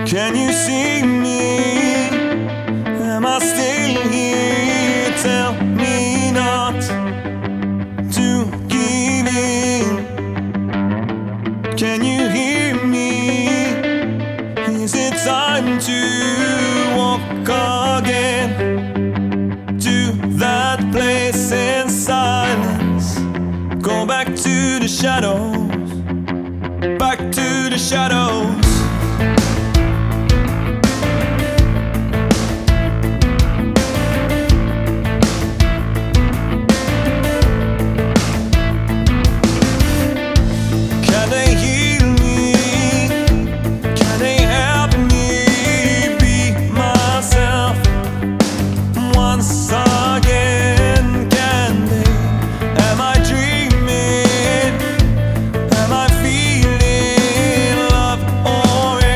Can you see me? Am I still here? Tell me not to give in. Can you hear me? Is it time to walk again to that place in silence? Go back to the shadows, back to the shadows.